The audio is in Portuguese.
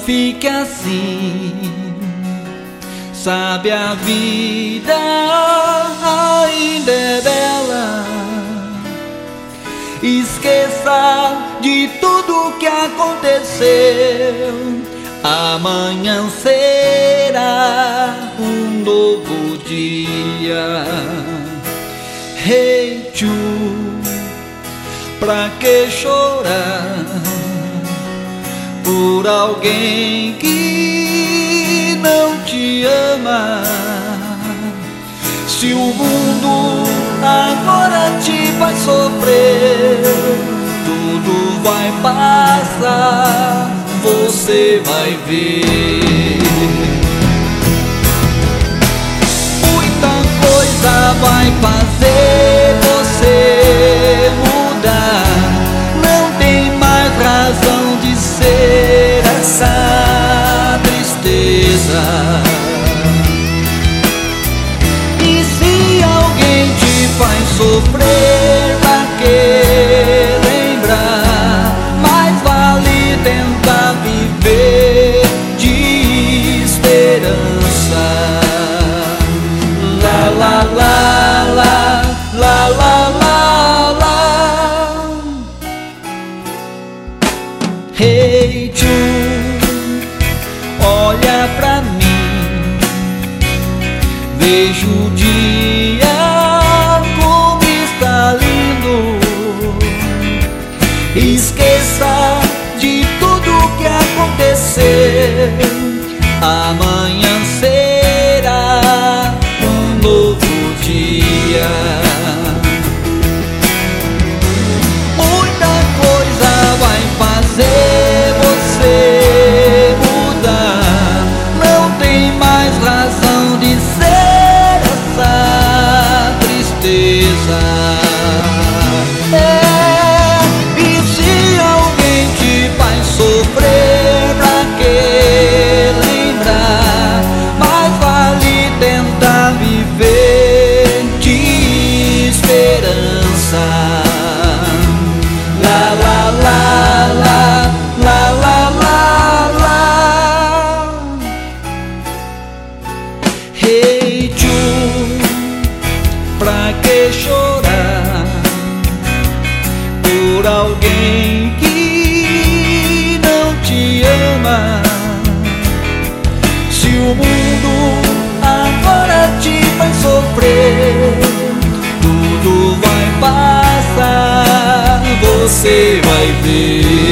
fique assim. Sabe, a vida ainda é bela. Esqueça de tudo que aconteceu. Amanhã será um novo dia. Hey, tchu, pra que chorar por alguém que não te ama? Se o mundo agora te faz sofrer, tudo vai passar, você vai ver. Muita coisa vai fazer você mudar. Não tem mais razão de ser essa tristeza. E se alguém te faz sofrer, pra que lembrar? Mais vale tentar viver de esperança. La la la la la la la la. Hey, tchu, olha pra mim, vejo o dia como está lindo. Esqueça de tudo que aconteceu. Amanhã será um novo dia. Muita coisa vai fazer você mudar. Não tem mais razão de ser essa tristeza. E se alguém te faz sofrer, pra que lembrar? Mais vale tentar viver de esperança. La la la la la la la la. Hey, tchu, pra que chorar por alguém que não te ama? Se o mundo agora te faz sofrer, tudo vai passar, você vai ver.